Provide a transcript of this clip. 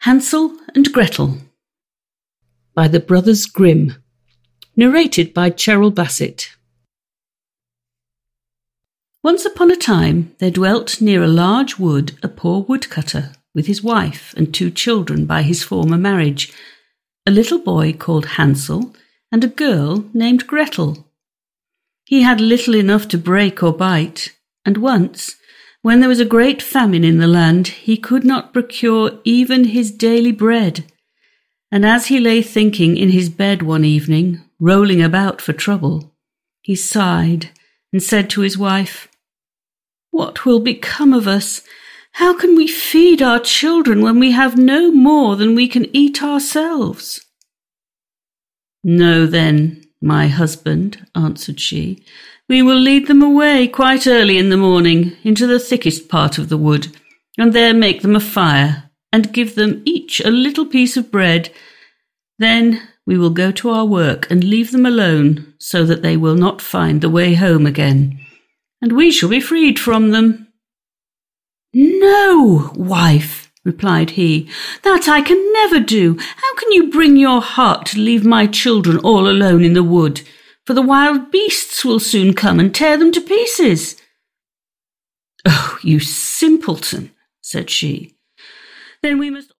Hansel and Gretel by the Brothers Grimm. Narrated by Cheryl Bassett. Once upon a time there dwelt near a large wood a poor woodcutter with his wife and 2 children by his former marriage, a little boy called Hansel and a girl named Gretel. He had little enough to break or bite, and once, when there was a great famine in the land, he could not procure even his daily bread. And as he lay thinking in his bed one evening, rolling about for trouble, he sighed and said to his wife, "What will become of us? How can we feed our children when we have no more than we can eat ourselves?" "No, then, my husband," answered she, "we will lead them away quite early in the morning into the thickest part of the wood, and there make them a fire, and give them each a little piece of bread. Then we will go to our work and leave them alone, so that they will not find the way home again, and we shall be freed from them." "No, wife," replied he, "that I can never do. How can you bring your heart to leave my children all alone in the wood? For the wild beasts will soon come and tear them to pieces." "Oh, you simpleton," said she, "then we must